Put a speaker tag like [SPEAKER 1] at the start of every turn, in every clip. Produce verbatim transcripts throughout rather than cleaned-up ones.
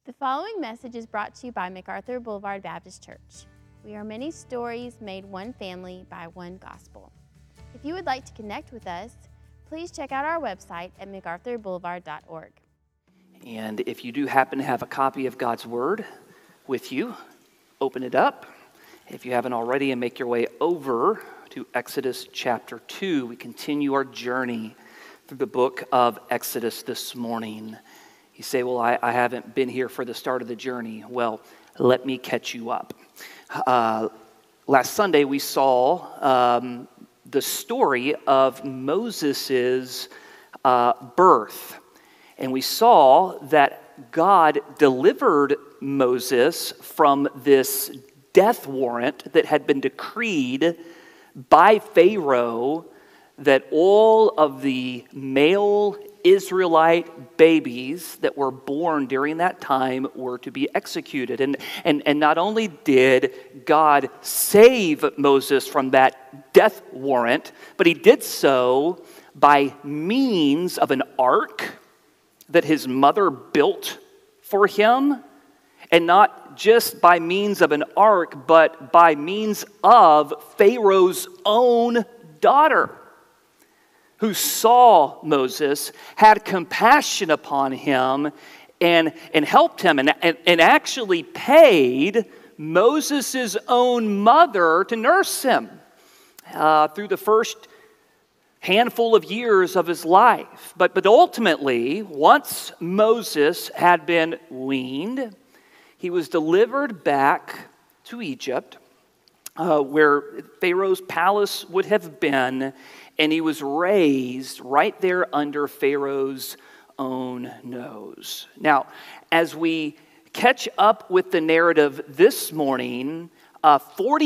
[SPEAKER 1] The following message is brought to you by MacArthur Boulevard Baptist Church. We are many stories made one family by one gospel. If you would like to connect with us, please check out our website at macarthur boulevard dot org.
[SPEAKER 2] And if you do happen to have a copy of God's Word with you, open it up. If you haven't already, and make your way over to Exodus chapter two. We continue our journey through the book of Exodus this morning. You say, well, I, I haven't been here for the start of the journey. Well, let me catch you up. Uh, last Sunday, we saw um, the story of Moses' uh, birth. And we saw that God delivered Moses from this death warrant that had been decreed by Pharaoh that all of the male Israelite babies that were born during that time were to be executed. And, and, and not only did God save Moses from that death warrant, but he did so by means of an ark that his mother built for him, and not just by means of an ark, but by means of Pharaoh's own daughter, who saw Moses, had compassion upon him, and, and helped him, and, and, and actually paid Moses' own mother to nurse him uh, through the first handful of years of his life. But, but ultimately, once Moses had been weaned, he was delivered back to Egypt, uh, where Pharaoh's palace would have been, and he was raised right there under Pharaoh's own nose. Now, as we catch up with the narrative this morning, uh, forty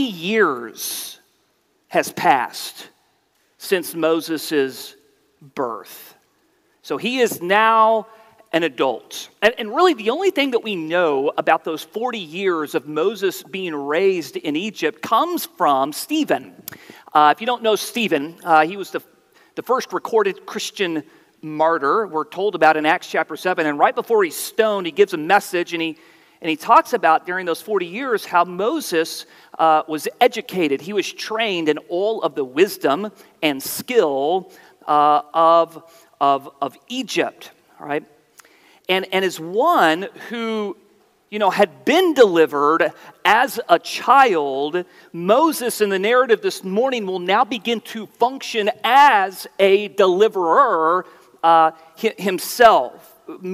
[SPEAKER 2] years has passed since Moses' birth. So he is now an adult. And, and really the only thing that we know about those forty years of Moses being raised in Egypt comes from Stephen. Uh, if you don't know Stephen, uh, he was the, the first recorded Christian martyr we're told about in Acts chapter seven. And right before he's stoned, he gives a message, and he And he talks about during those forty years how Moses uh, was educated. He was trained in all of the wisdom and skill uh, of, of, of Egypt, all right? And, and as one who, you know, had been delivered as a child, Moses in the narrative this morning will now begin to function as a deliverer uh, himself.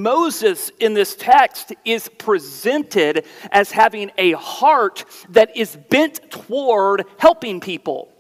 [SPEAKER 2] Moses in this text is presented as having a heart that is bent toward helping people,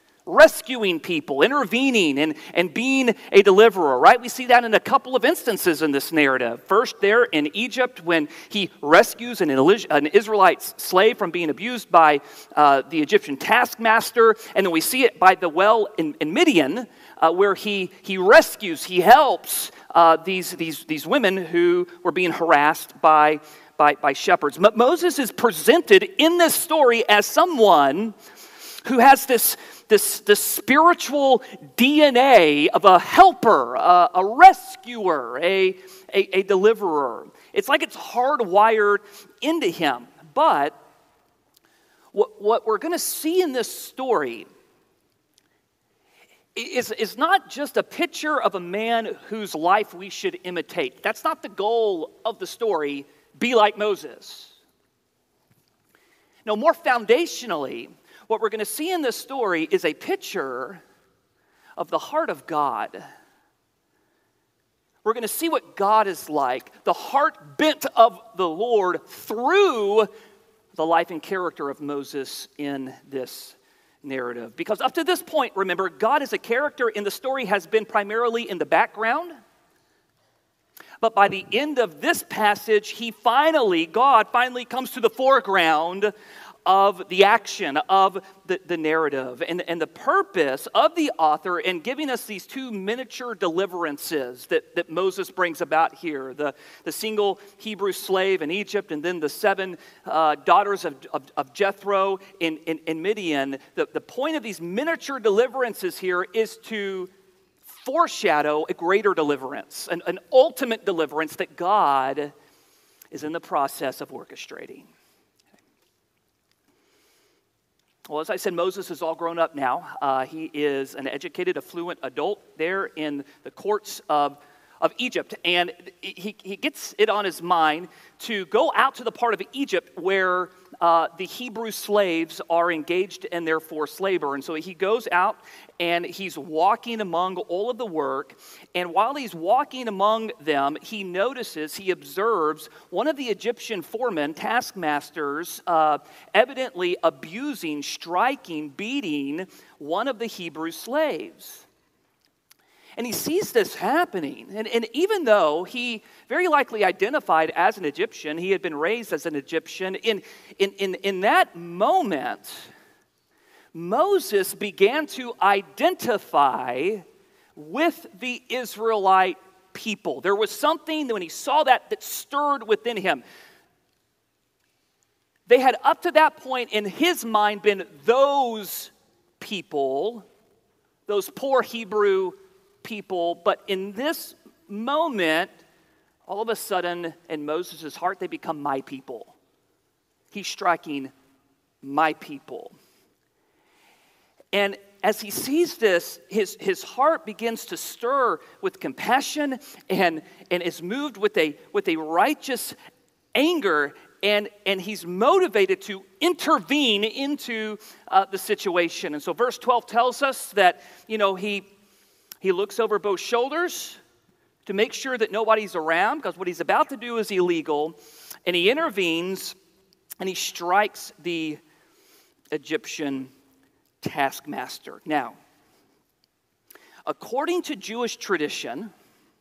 [SPEAKER 2] rescuing people, intervening, and, and being a deliverer, right? We see that in a couple of instances in this narrative. First, there in Egypt, when he rescues an, an Israelite slave from being abused by uh, the Egyptian taskmaster, and then we see it by the well in, in Midian, uh, where he, he rescues, he helps uh, these, these, these women who were being harassed by, by, by shepherds. But Moses is presented in this story as someone who has this This, this spiritual D N A of a helper, a, a rescuer, a, a, a deliverer. It's like it's hardwired into him. But what, what we're going to see in this story is, is not just a picture of a man whose life we should imitate. That's not the goal of the story, be like Moses. No, more foundationally, what we're going to see in this story is a picture of the heart of God. We're going to see what God is like, the heart bent of the Lord through the life and character of Moses in this narrative. Because up to this point, remember, God as a character in the story has been primarily in the background. But by the end of this passage, he finally, God finally comes to the foreground of the action, of the, the narrative. And, and the purpose of the author in giving us these two miniature deliverances that, that Moses brings about here, the, the single Hebrew slave in Egypt, and then the seven uh, daughters of, of, of Jethro in, in, in Midian, the, the point of these miniature deliverances here is to foreshadow a greater deliverance, an, an ultimate deliverance that God is in the process of orchestrating. Well, as I said, Moses is all grown up now. Uh, he is an educated, affluent adult there in the courts of, of Egypt. And he, he gets it on his mind to go out to the part of Egypt where uh, the Hebrew slaves are engaged in their forced labor. And so he goes out and he's walking among all of the work. And while he's walking among them, he notices, he observes one of the Egyptian foremen, taskmasters, uh, evidently abusing, striking, beating one of the Hebrew slaves. And he sees this happening. And, and even though he very likely identified as an Egyptian, he had been raised as an Egyptian, in, in, in, in that moment, Moses began to identify with the Israelite people. There was something that when he saw that that stirred within him. They had up to that point in his mind been those people, those poor Hebrew people, but in this moment, all of a sudden, in Moses' heart, they become my people. He's striking my people. And as he sees this, his, his heart begins to stir with compassion and, and is moved with a, with a righteous anger, and, and he's motivated to intervene into uh, the situation. And so verse twelve tells us that, you know, he He looks over both shoulders to make sure that nobody's around, because what he's about to do is illegal. And he intervenes and he strikes the Egyptian taskmaster. Now, according to Jewish tradition,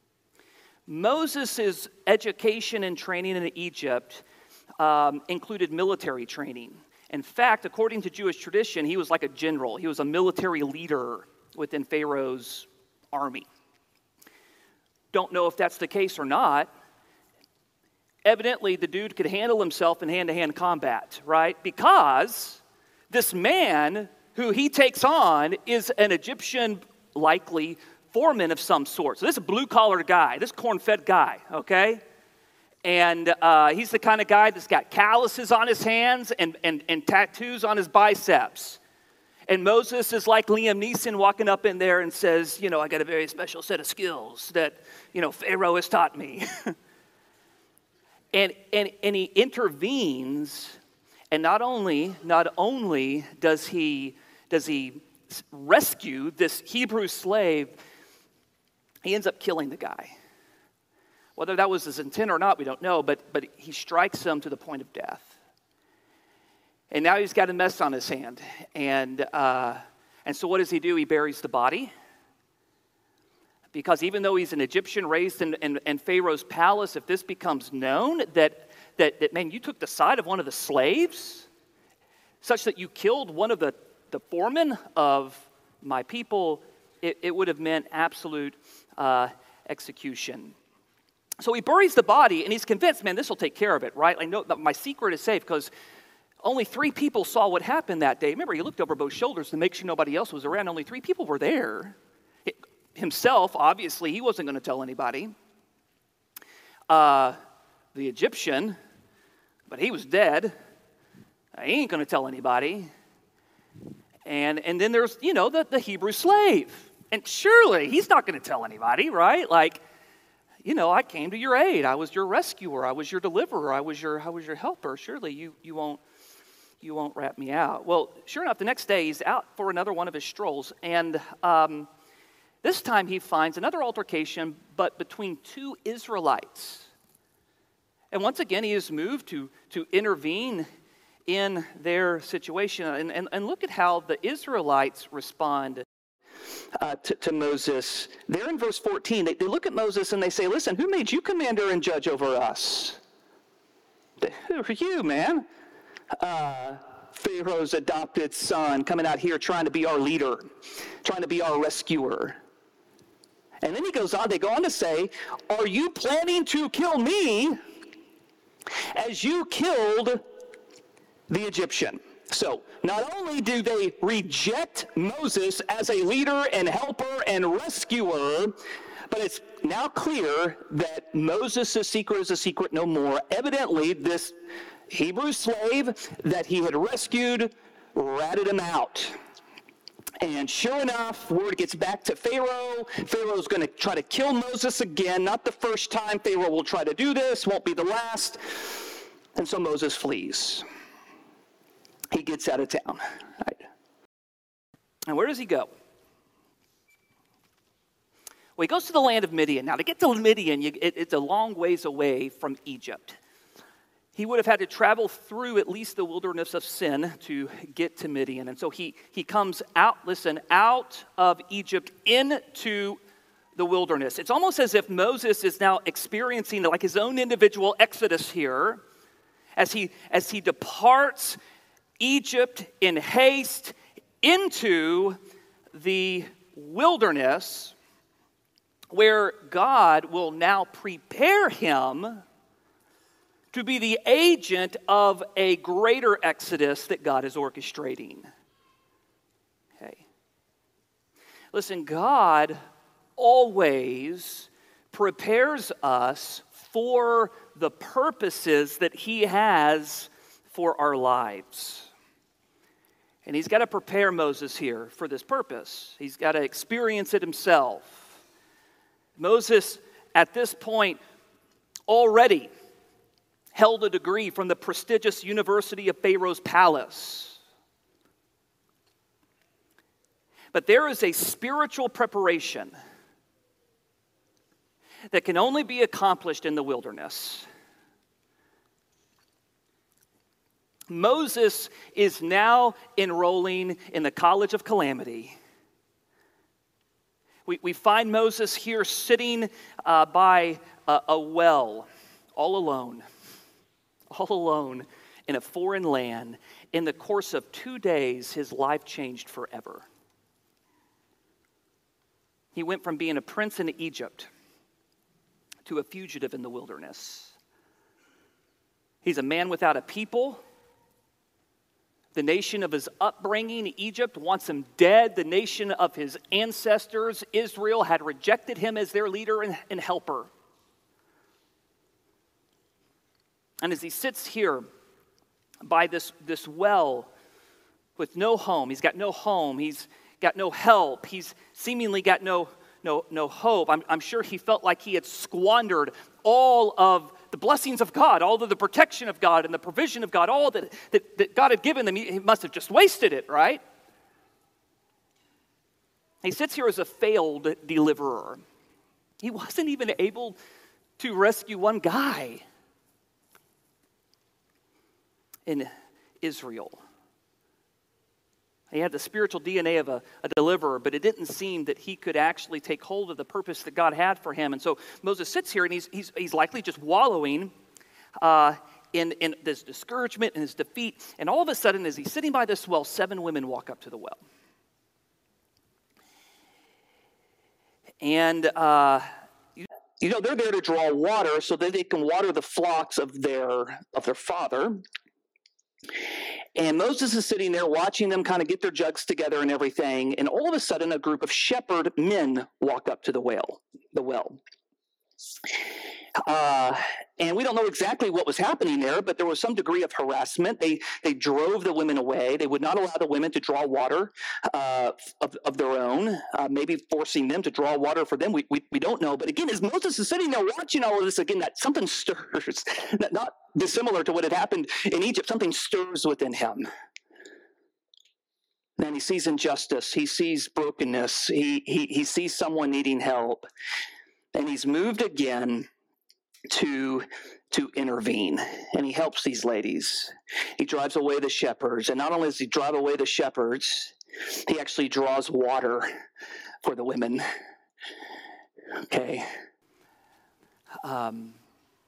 [SPEAKER 2] Moses' education and training in Egypt um, included military training. In fact, according to Jewish tradition, he was like a general. He was a military leader within Pharaoh's army. Don't know if that's the case or not. Evidently, the dude could handle himself in hand-to-hand combat, right? Because this man who he takes on is an Egyptian, likely, foreman of some sort. So this is a blue-collar guy, this corn-fed guy, okay? And uh, he's the kind of guy that's got calluses on his hands and, and, and tattoos on his biceps. And Moses is like Liam Neeson walking up in there and says, you know, I got a very special set of skills that, you know, Pharaoh has taught me. and, and, and he intervenes, and not only, not only does he, does he rescue this Hebrew slave, he ends up killing the guy. Whether that was his intent or not, we don't know, but, but he strikes him to the point of death. And now he's got a mess on his hand. And uh, and so what does he do? He buries the body. Because even though he's an Egyptian raised in, in, in Pharaoh's palace, if this becomes known that, that, that, man, you took the side of one of the slaves, such that you killed one of the, the foremen of my people, it, it would have meant absolute uh, execution. So he buries the body, and he's convinced, man, this will take care of it, right? I know that my secret is safe, because only three people saw what happened that day. Remember, he looked over both shoulders to make sure nobody else was around. Only three people were there. It, himself, obviously, he wasn't going to tell anybody. Uh, the Egyptian, but he was dead. He ain't going to tell anybody. And and then there's, you know, the, the Hebrew slave. And surely he's not going to tell anybody, right? Like, you know, I came to your aid. I was your rescuer. I was your deliverer. I was your I was your helper. Surely you you won't you won't rat me out. Well, sure enough, the next day he's out for another one of his strolls, and um, this time he finds another altercation, but between two Israelites. And once again, he is moved to to intervene in their situation, and and, and look at how the Israelites respond. Uh, to, to Moses. There in verse fourteen, they, they look at Moses and they say, listen, who made you commander and judge over us? Who are you, man? Uh, Pharaoh's adopted son coming out here trying to be our leader, trying to be our rescuer. And then he goes on, they go on to say, are you planning to kill me as you killed the Egyptian? So, not only do they reject Moses as a leader and helper and rescuer, But it's now clear that Moses' secret is a secret no more. Evidently, this Hebrew slave that he had rescued ratted him out. And sure enough, word gets back to Pharaoh. Pharaoh's going to try to kill Moses again. Not the first time Pharaoh will try to do this. Won't be the last. And so Moses flees. He gets out of town. Right. And where does he go? Well, he goes to the land of Midian. Now, to get to Midian, you, it, it's a long ways away from Egypt. He would have had to travel through at least the wilderness of Sin to get to Midian. And so he, he comes out, listen, out of Egypt into the wilderness. It's almost as if Moses is now experiencing like his own individual exodus here as he, as he departs Egypt in haste into the wilderness, where God will now prepare him to be the agent of a greater exodus that God is orchestrating. Okay. Listen, God always prepares us for the purposes that he has for our lives. And he's got to prepare Moses here for this purpose. He's got to experience it himself. Moses, at this point, already held a degree from the prestigious University of Pharaoh's palace. But there is a spiritual preparation that can only be accomplished in the wilderness. Moses is now enrolling in the College of Calamity. We, we find Moses here sitting uh, by a, a well, all alone. all alone in a foreign land. In the course of two days, his life changed forever. He went from being a prince in Egypt to a fugitive in the wilderness. He's a man without a people. The nation of his upbringing, Egypt, wants him dead. The nation of his ancestors, Israel, had rejected him as their leader and, and helper. And as he sits here by this, this well with no home, he's got no home, he's got no help, he's seemingly got no, no, no hope. I'm, I'm sure he felt like he had squandered all of the blessings of God, all of the protection of God and the provision of God, all that, that, that God had given them. He, he must have just wasted it, right? He sits here as a failed deliverer. He wasn't even able to rescue one guy in Israel. He had the spiritual D N A of a, a deliverer, but it didn't seem that he could actually take hold of the purpose that God had for him. And so Moses sits here, and he's he's, he's likely just wallowing uh, in, in this discouragement and his defeat. And all of a sudden, as he's sitting by this well, seven women walk up to the well. And uh, you know, they're there to draw water so that they can water the flocks of their of their father. And Moses is sitting there watching them kind of get their jugs together and everything. And all of a sudden, a group of shepherd men walk up to the well. The well. Uh, and we don't know exactly what was happening there, but there was some degree of harassment. They they drove the women away. They would not allow the women to draw water uh, of, of their own, uh, maybe forcing them to draw water for them. We, we we don't know. But again, as Moses is sitting there watching all of this, again, that something stirs, not dissimilar to what had happened in Egypt. Something stirs within him. And he sees injustice. He sees brokenness. He he he sees someone needing help, and he's moved again to to intervene, and he helps these ladies. He drives away the shepherds, and not only does he drive away the shepherds, he actually draws water for the women. Okay. Um,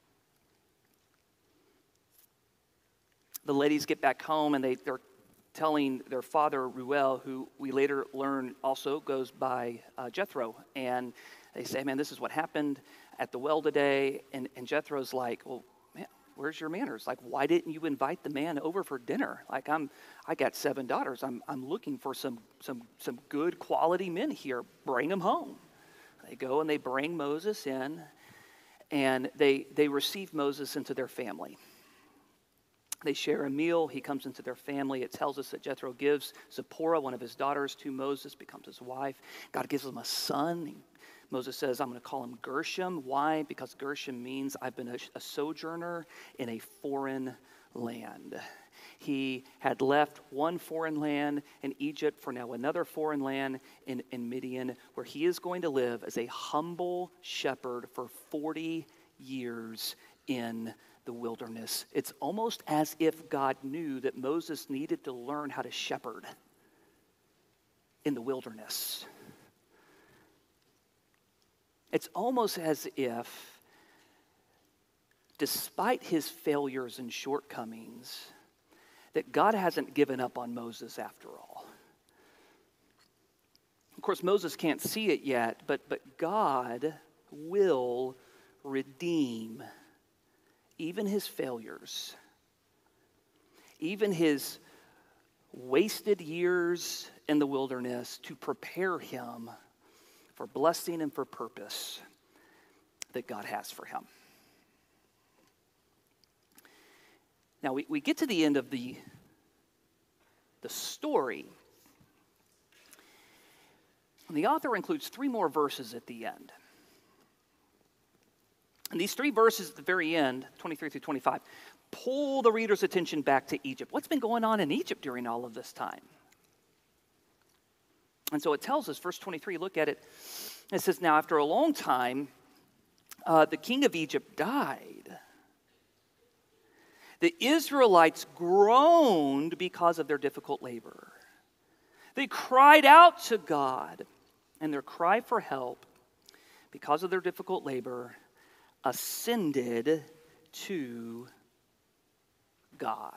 [SPEAKER 2] the ladies get back home, and they, they're telling their father, Reuel, who we later learn also goes by uh, Jethro, and they say, man, this is what happened at the well today. And, and Jethro's like, well, man, where's your manners? Like, why didn't you invite the man over for dinner? Like, I'm, I got seven daughters. I'm, I'm looking for some, some, some good quality men here. Bring them home. They go and they bring Moses in, and they, they receive Moses into their family. They share a meal. He comes into their family. It tells us that Jethro gives Zipporah, one of his daughters, to Moses, becomes his wife. God gives him a son. Moses says, I'm going to call him Gershom. Why? Because Gershom means I've been a, a sojourner in a foreign land. He had left one foreign land in Egypt for now another foreign land in, in Midian, where he is going to live as a humble shepherd for forty years in the wilderness. It's almost as if God knew that Moses needed to learn how to shepherd in the wilderness. It's almost as if, despite his failures and shortcomings, that God hasn't given up on Moses after all. Of course, Moses can't see it yet, but, but God will redeem even his failures, even his wasted years in the wilderness, to prepare him for blessing and for purpose that God has for him. Now, we, we get to the end of the, the story, and the author includes three more verses at the end. And these three verses at the very end, twenty-three through twenty-five, pull the reader's attention back to Egypt. What's been going on in Egypt during all of this time? And so it tells us, verse twenty-three, look at it. It says, now after a long time, uh, the king of Egypt died. The Israelites groaned because of their difficult labor. They cried out to God, and their cry for help, because of their difficult labor, ascended to God.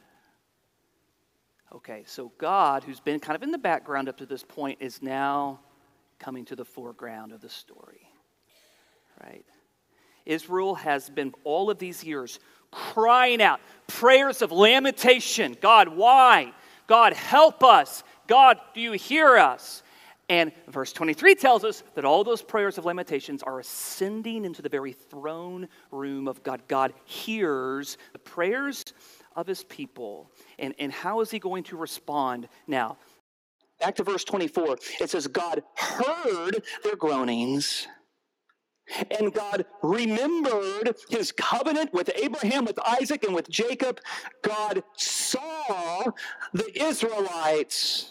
[SPEAKER 2] Okay, so God, who's been kind of in the background up to this point, is now coming to the foreground of the story, right? Israel has been all of these years crying out, prayers of lamentation. God, why? God, help us. God, do you hear us? And verse twenty-three tells us that all those prayers of lamentations are ascending into the very throne room of God. God hears the prayers of his people. And, and how is he going to respond? Now, back to verse twenty-four. It says, God heard their groanings, and God remembered his covenant with Abraham, with Isaac, and with Jacob. God saw the Israelites,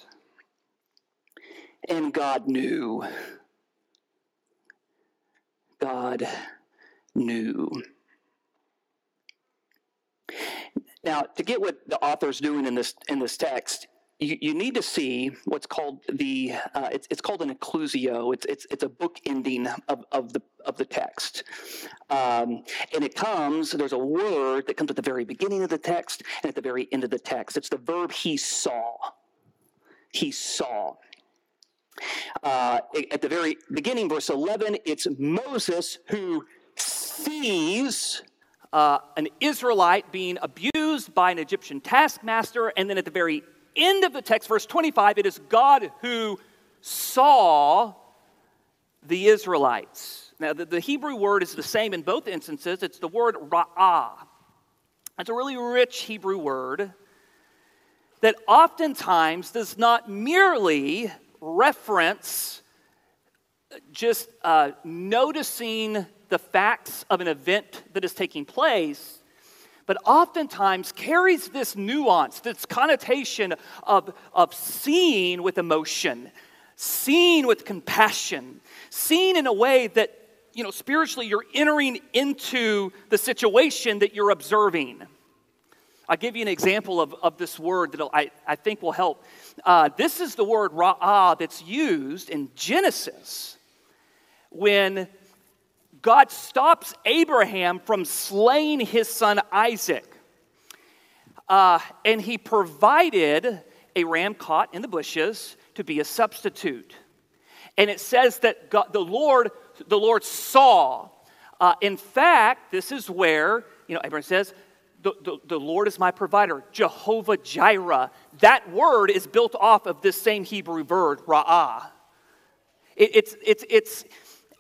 [SPEAKER 2] and God knew. God knew. Now, to get what the author's doing in this in this text, you, you need to see what's called the uh, it's it's called an inclusio. It's it's it's a book ending of, of the of the text, um, and it comes. There's a word that comes at the very beginning of the text and at the very end of the text. It's the verb he saw. He saw. Uh, at the very beginning, verse eleven, it's Moses who sees uh, an Israelite being abused by an Egyptian taskmaster, and then at the very end of the text, verse twenty-five, it is God who saw the Israelites. Now, the, the Hebrew word is the same in both instances. It's the word ra'ah. It's a really rich Hebrew word that oftentimes does not merely reference just uh, noticing the facts of an event that is taking place, but oftentimes carries this nuance, this connotation of, of seeing with emotion, seeing with compassion, seeing in a way that, you know, spiritually you're entering into the situation that you're observing. I'll give you an example of, of this word that I, I think will help. Uh, this is the word ra'ah that's used in Genesis when God stops Abraham from slaying his son Isaac. Uh, and he provided a ram caught in the bushes to be a substitute. And it says that God, the Lord, the Lord saw. Uh, in fact, this is where, you know, Abraham says, The, the, the Lord is my provider, Jehovah Jireh. That word is built off of this same Hebrew verb, ra'ah. It, it's, it's, it's,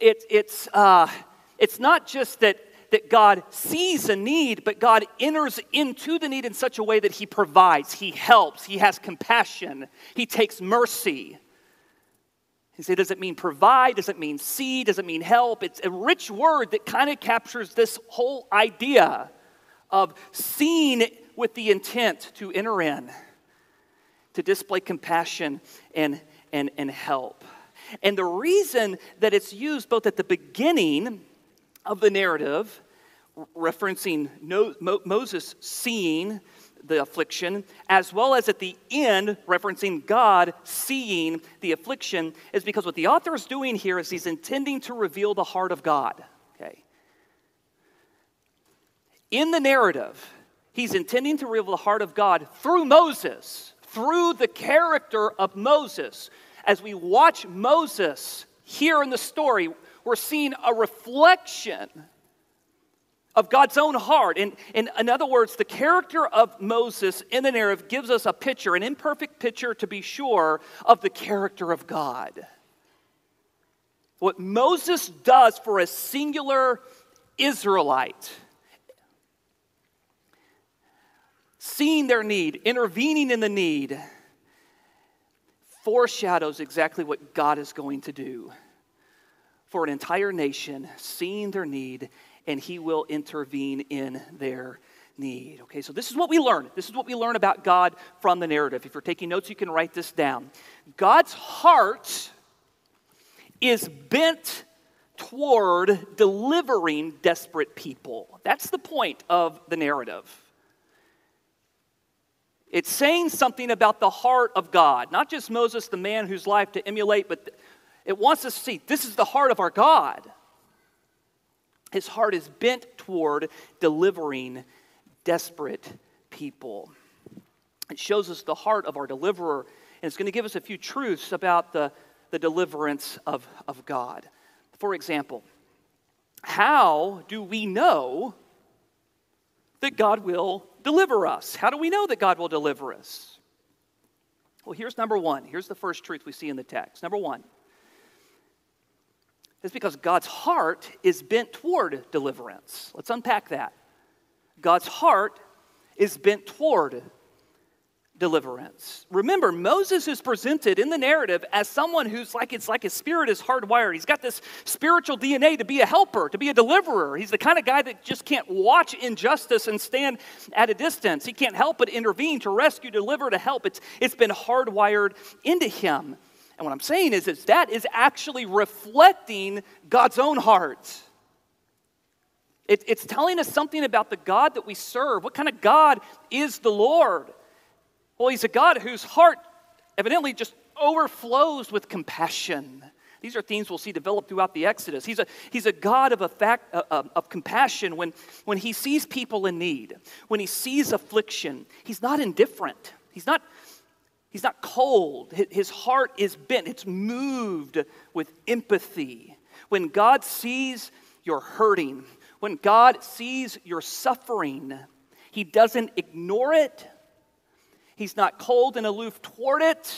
[SPEAKER 2] it, it's, uh, it's not just that, that God sees a need, but God enters into the need in such a way that he provides, he helps, he has compassion, he takes mercy. You say, does it mean provide? Does it mean see? Does it mean help? It's a rich word that kind of captures this whole idea of seeing with the intent to enter in, to display compassion and, and, and help. And the reason that it's used both at the beginning of the narrative, referencing no, Mo, Moses seeing the affliction, as well as at the end, referencing God seeing the affliction, is because what the author is doing here is he's intending to reveal the heart of God. Okay. In the narrative, he's intending to reveal the heart of God through Moses, through the character of Moses. As we watch Moses here in the story, we're seeing a reflection of God's own heart. In, in, in other words, the character of Moses in the narrative gives us a picture, an imperfect picture to be sure, of the character of God. What Moses does for a singular Israelite, seeing their need, intervening in the need, foreshadows exactly what God is going to do for an entire nation, seeing their need, and he will intervene in their need. Okay, so this is what we learn. This is what we learn about God from the narrative. If you're taking notes, you can write this down. God's heart is bent toward delivering desperate people. That's the point of the narrative. It's saying something about the heart of God, not just Moses, the man whose life to emulate, but it wants us to see this is the heart of our God. His heart is bent toward delivering desperate people. It shows us the heart of our deliverer, and it's going to give us a few truths about the, the deliverance of, of God. For example, how do we know that God will deliver us? How do we know that God will deliver us? Well, here's number one. Here's the first truth we see in the text. Number one. It's because God's heart is bent toward deliverance. Let's unpack that. God's heart is bent toward deliverance. Remember, Moses is presented in the narrative as someone who's like, it's like his spirit is hardwired. He's got this spiritual D N A to be a helper, to be a deliverer. He's the kind of guy that just can't watch injustice and stand at a distance. He can't help but intervene to rescue, deliver, to help. It's, it's been hardwired into him. And what I'm saying is, is that is actually reflecting God's own heart. It, it's telling us something about the God that we serve. What kind of God is the Lord? Well, he's a God whose heart evidently just overflows with compassion. These are themes we'll see develop throughout the Exodus. He's a, he's a God of, a fact, uh, uh, of compassion when, when he sees people in need, when he sees affliction. He's not indifferent. He's not He's not cold. His heart is bent. It's moved with empathy. When God sees you're hurting, when God sees you're suffering, he doesn't ignore it. He's not cold and aloof toward it.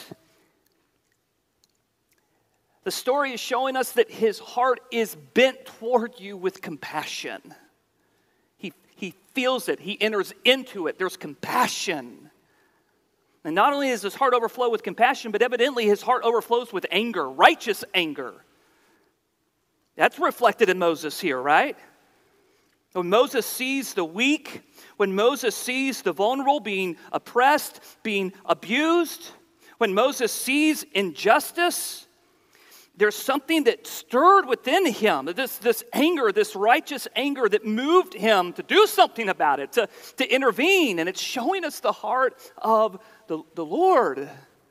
[SPEAKER 2] The story is showing us that his heart is bent toward you with compassion. He, he feels it. He enters into it. There's compassion. And not only does his heart overflow with compassion, but evidently his heart overflows with anger, righteous anger. That's reflected in Moses here, right? When Moses sees the weak, when Moses sees the vulnerable being oppressed, being abused, when Moses sees injustice, there's something that stirred within him, this, this anger, this righteous anger that moved him to do something about it, to, to intervene. And it's showing us the heart of the, the Lord.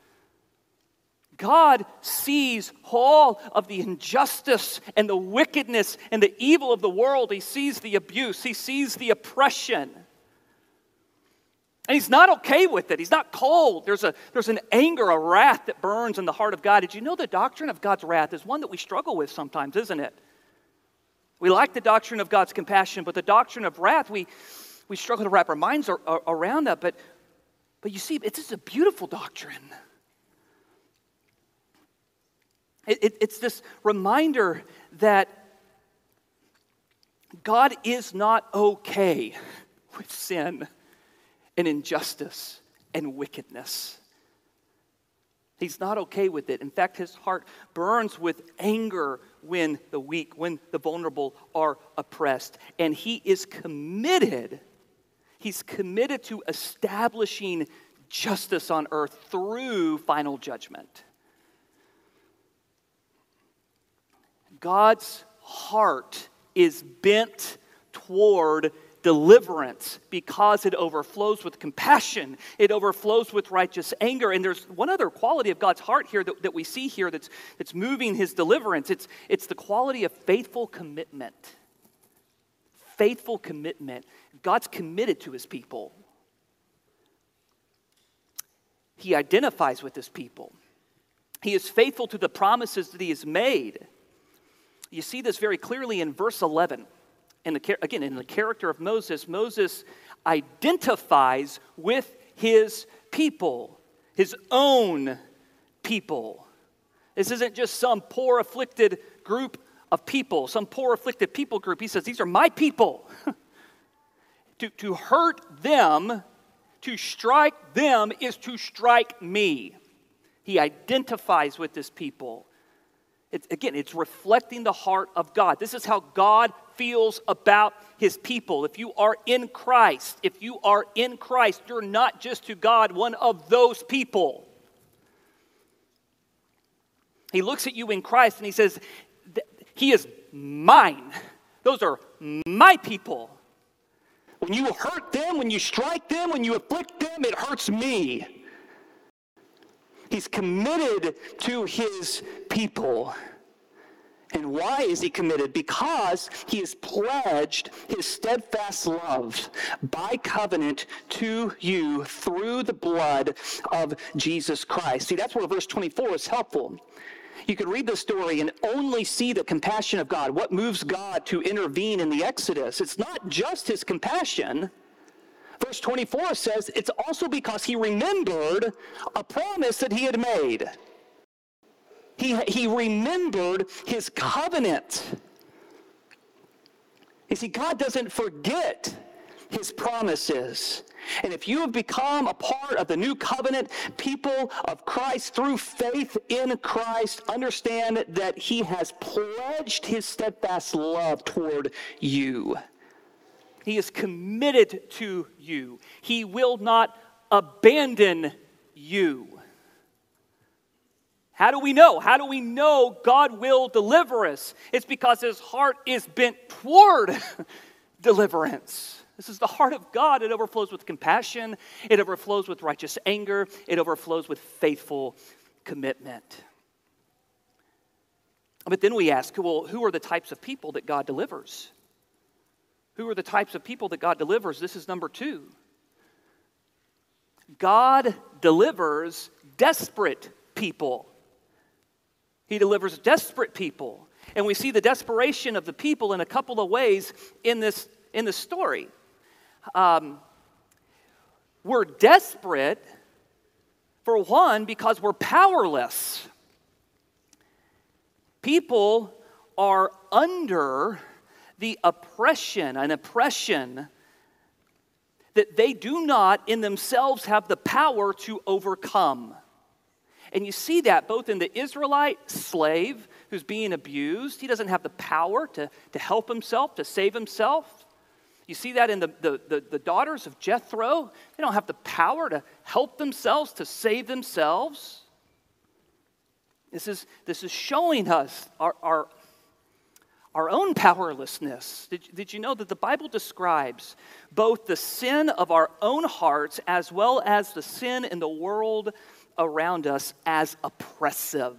[SPEAKER 2] God sees all of the injustice and the wickedness and the evil of the world. He sees the abuse. He sees the oppression. And he's not okay with it. He's not cold. There's a there's an anger, a wrath that burns in the heart of God. Did you know the doctrine of God's wrath is one that we struggle with sometimes, isn't it? We like the doctrine of God's compassion, but the doctrine of wrath, we, we struggle to wrap our minds ar- ar- around that. But, but you see, it's just a beautiful doctrine. It, it, it's this reminder that God is not okay with sin and injustice and wickedness. He's not okay with it. In fact, his heart burns with anger when the weak, when the vulnerable are oppressed. And he is committed, he's committed to establishing justice on earth through final judgment. God's heart is bent toward deliverance because it overflows with compassion. It overflows with righteous anger. And there's one other quality of God's heart here that, that we see here that's, that's moving his deliverance. It's, it's the quality of faithful commitment. Faithful commitment. God's committed to his people. He identifies with his people. He is faithful to the promises that he has made. You see this very clearly in verse eleven. In the, again, in the character of Moses, Moses identifies with his people, his own people. This isn't just some poor afflicted group of people, some poor afflicted people group. He says, these are my people. to, to hurt them, to strike them is to strike me. He identifies with his people. It's, again, it's reflecting the heart of God. This is how God feels about his people. If you are in Christ, if you are in Christ, you're not just to God one of those people. He looks at you in Christ and he says, he is mine. Those are my people. When you hurt them, when you strike them, when you afflict them, it hurts me. He's committed to his people. And why is he committed? Because he has pledged his steadfast love by covenant to you through the blood of Jesus Christ. See, that's where verse twenty-four is helpful. You could read the story and only see the compassion of God. What moves God to intervene in the Exodus? It's not just his compassion. Verse twenty-four says it's also because he remembered a promise that he had made. He, he remembered his covenant. You see, God doesn't forget his promises. And if you have become a part of the new covenant, people of Christ through faith in Christ, understand that he has pledged his steadfast love toward you. He is committed to you. He will not abandon you. How do we know? How do we know God will deliver us? It's because his heart is bent toward deliverance. This is the heart of God. It overflows with compassion. It overflows with righteous anger. It overflows with faithful commitment. But then we ask, well, who are the types of people that God delivers? Who are the types of people that God delivers? This is number two. God delivers desperate people. He delivers desperate people. And we see the desperation of the people in a couple of ways in this, in this story. Um, we're desperate, for one, because we're powerless. People are under the oppression, an oppression that they do not in themselves have the power to overcome. And you see that both in the Israelite slave who's being abused. He doesn't have the power to, to help himself, to save himself. You see that in the, the, the, the daughters of Jethro. They don't have the power to help themselves, to save themselves. This is, this is showing us our, our, our own powerlessness. Did, did you know that the Bible describes both the sin of our own hearts as well as the sin in the world around us as oppressive?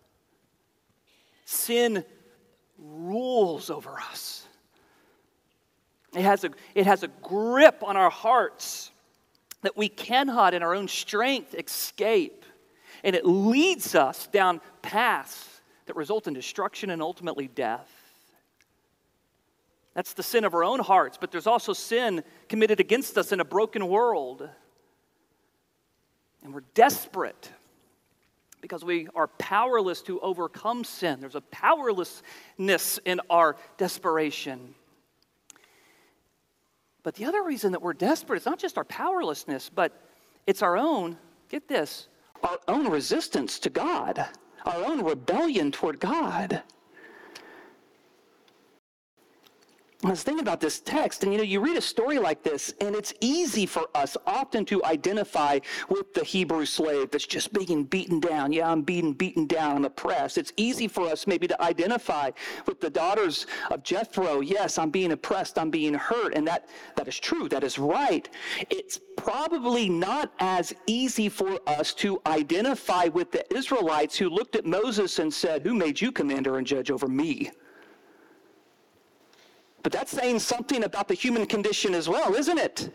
[SPEAKER 2] Sin rules over us. It has a, it has a grip on our hearts that we cannot in our own strength escape. And it leads us down paths that result in destruction and ultimately death. That's the sin of our own hearts, but there's also sin committed against us in a broken world. And we're desperate. because we are powerless to overcome sin. There's a powerlessness in our desperation. But the other reason that we're desperate is not just our powerlessness, but it's our own, get this, our own resistance to God, our own rebellion toward God. I was thinking about this text, and you know, you read a story like this, and it's easy for us often to identify with the Hebrew slave that's just being beaten down. Yeah, I'm being beaten down, I'm oppressed. It's easy for us maybe to identify with the daughters of Jethro. Yes, I'm being oppressed, I'm being hurt, and that, that is true, that is right. It's probably not as easy for us to identify with the Israelites who looked at Moses and said, "Who made you commander and judge over me?" But that's saying something about the human condition as well, isn't it?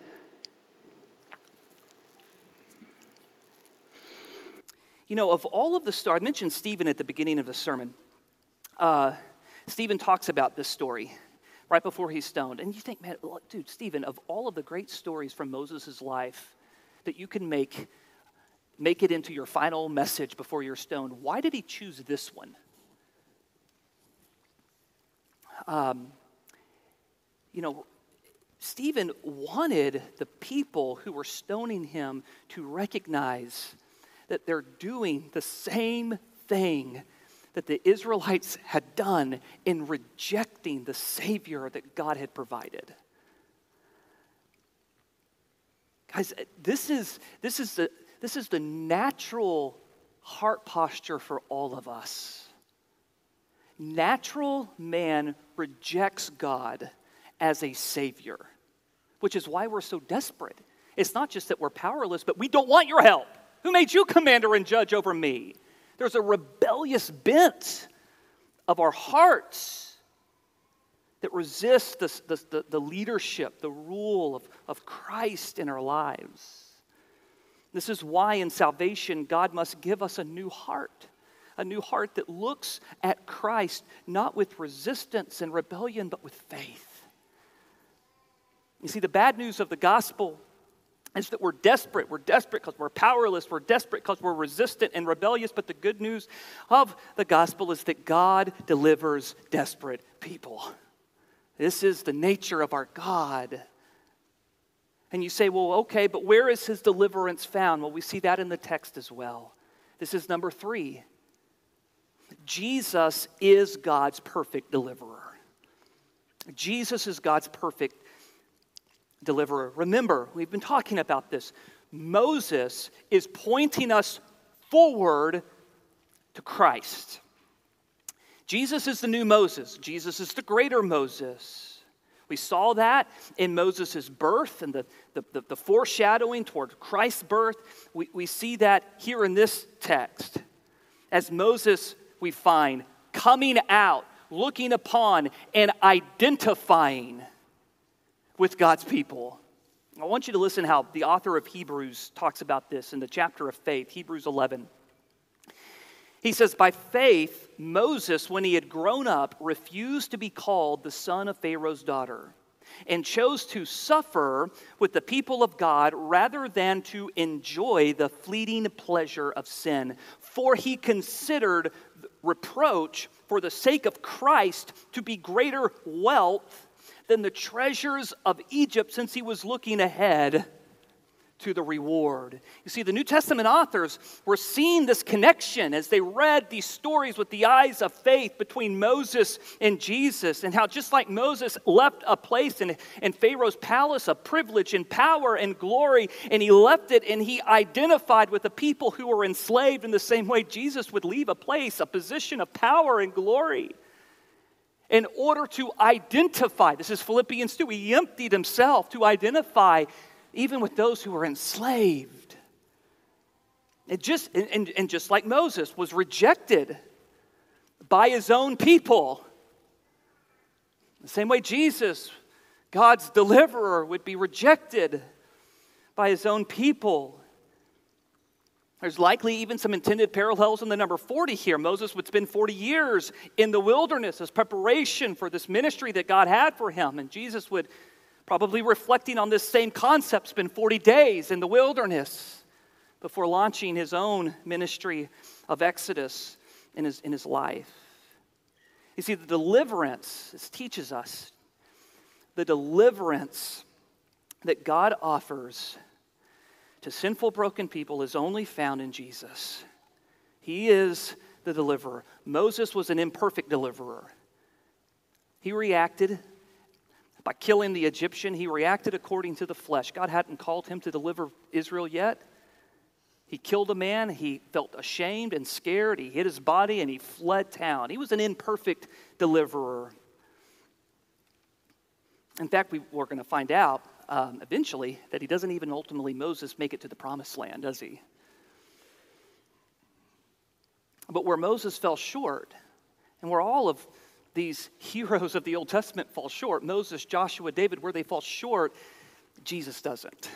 [SPEAKER 2] You know, of all of the stories, I mentioned Stephen at the beginning of the sermon. Uh, Stephen talks about this story right before he's stoned. And you think, man, look, dude, Stephen, of all of the great stories from Moses' life that you can make, make it into your final message before you're stoned, why did he choose this one? Um... You know, Stephen wanted the people who were stoning him to recognize that they're doing the same thing that the Israelites had done in rejecting the Savior that God had provided. Guys, this is, this is, the, this is the natural heart posture for all of us. Natural man rejects God as a Savior, which is why we're so desperate. It's not just that we're powerless, but we don't want your help. Who made you commander and judge over me? There's a rebellious bent of our hearts that resists the, the, the, the leadership, the rule of, of Christ in our lives. This is why in salvation, God must give us a new heart. A new heart that looks at Christ not with resistance and rebellion, but with faith. You see, the bad news of the gospel is that we're desperate. We're desperate because we're powerless. We're desperate because we're resistant and rebellious. But the good news of the gospel is that God delivers desperate people. This is the nature of our God. And you say, well, okay, but where is his deliverance found? Well, we see that in the text as well. This is number three. Jesus is God's perfect deliverer. Jesus is God's perfect deliverer. Remember, we've been talking about this. Moses is pointing us forward to Christ. Jesus is the new Moses. Jesus is the greater Moses. We saw that in Moses' birth and the, the, the, the foreshadowing toward Christ's birth. We, we see that here in this text. As Moses, we find, coming out, looking upon, and identifying with God's people. I want you to listen how the author of Hebrews talks about this in the chapter of faith, Hebrews eleven. He says, by faith, Moses, when he had grown up, refused to be called the son of Pharaoh's daughter, and chose to suffer with the people of God rather than to enjoy the fleeting pleasure of sin. For he considered reproach for the sake of Christ to be greater wealth than the treasures of Egypt, since he was looking ahead to the reward. You see, the New Testament authors were seeing this connection as they read these stories with the eyes of faith between Moses and Jesus, and how just like Moses left a place in, in Pharaoh's palace of privilege and power and glory, and he left it and he identified with the people who were enslaved in the same way Jesus would leave a place, a position of power and glory. In order to identify, this is Philippians two, he emptied himself to identify even with those who were enslaved. It just, and, and just like Moses was rejected by his own people, the same way Jesus, God's deliverer, would be rejected by his own people. There's likely even some intended parallels in the number forty here. Moses would spend forty years in the wilderness as preparation for this ministry that God had for him. And Jesus would, probably reflecting on this same concept, spend forty days in the wilderness before launching his own ministry of Exodus in his, in his life. You see, the deliverance, this teaches us, the deliverance that God offers to sinful, broken people is only found in Jesus. He is the deliverer. Moses was an imperfect deliverer. He reacted by killing the Egyptian. He reacted according to the flesh. God hadn't called him to deliver Israel yet. He killed a man. He felt ashamed and scared. He hid his body and he fled town. He was an imperfect deliverer. In fact, we, we're going to find out um, eventually that he doesn't even ultimately, Moses, make it to the promised land, does he? But where Moses fell short, and where all of these heroes of the Old Testament fall short, Moses, Joshua, David, where they fall short, Jesus doesn't.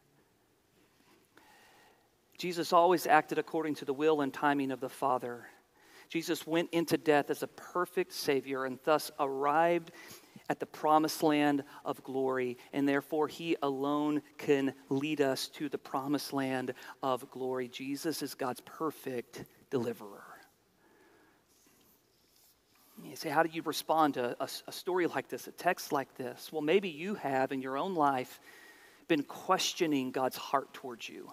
[SPEAKER 2] Jesus always acted according to the will and timing of the Father. Jesus went into death as a perfect Savior and thus arrived at the promised land of glory, and therefore he alone can lead us to the promised land of glory. Jesus is God's perfect deliverer. You say, how do you respond to a, a story like this, a text like this? Well, maybe you have in your own life been questioning God's heart towards you.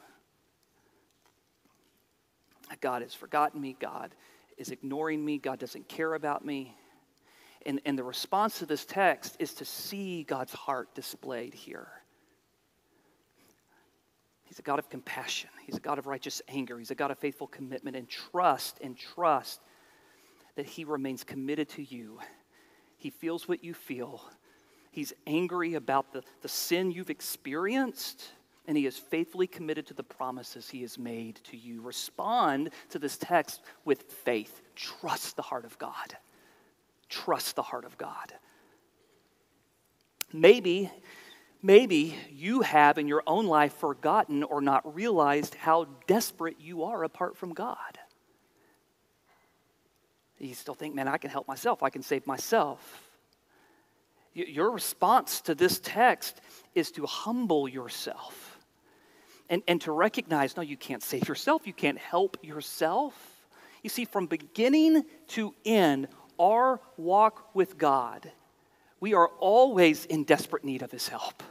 [SPEAKER 2] God has forgotten me. God is ignoring me. God doesn't care about me. And, and the response to this text is to see God's heart displayed here. He's a God of compassion. He's a God of righteous anger. He's a God of faithful commitment and trust and trust that he remains committed to you. He feels what you feel. He's angry about the, the sin you've experienced, and he is faithfully committed to the promises he has made to you. Respond to this text with faith. Trust the heart of God. Trust the heart of God. Maybe, maybe you have in your own life forgotten or not realized how desperate you are apart from God. You still think, man, I can help myself. I can save myself. Your response to this text is to humble yourself and, and to recognize, no, you can't save yourself. You can't help yourself. You see, from beginning to end, our walk with God, we are always in desperate need of his help.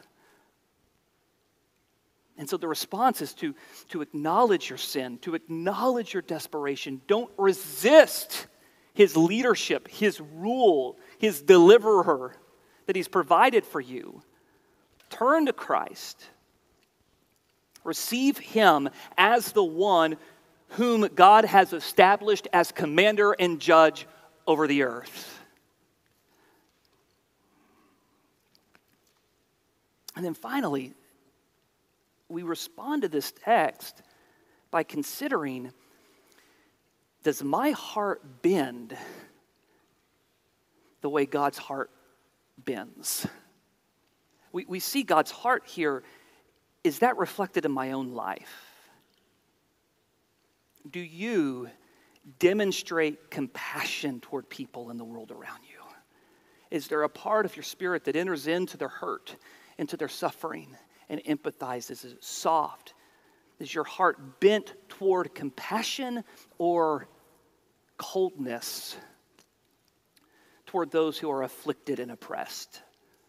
[SPEAKER 2] And so the response is to, to acknowledge your sin, to acknowledge your desperation. Don't resist his leadership, his rule, his deliverer that he's provided for you. Turn to Christ. Receive him as the one whom God has established as commander and judge over the earth. And then finally, we respond to this text by considering, does my heart bend the way God's heart bends? We, we see God's heart here. Is that reflected in my own life? Do you demonstrate compassion toward people in the world around you? Is there a part of your spirit that enters into their hurt, into their suffering, and empathizes? Is it soft? Is your heart bent toward compassion or coldness toward those who are afflicted and oppressed?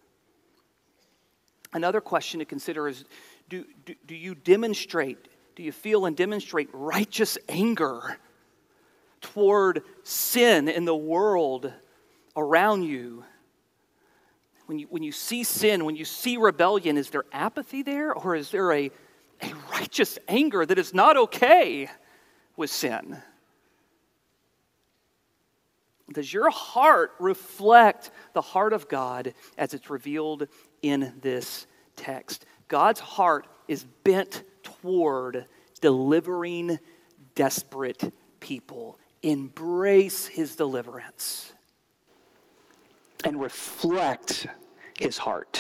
[SPEAKER 2] Another question to consider is, do, do, do you demonstrate, do you feel and demonstrate righteous anger toward sin in the world around you? When you, when you see sin, when you see rebellion, is there apathy there, or is there a, a righteous anger that is not okay with sin? Does your heart reflect the heart of God as it's revealed in this text? God's heart is bent toward delivering desperate people. Embrace his deliverance and reflect his heart.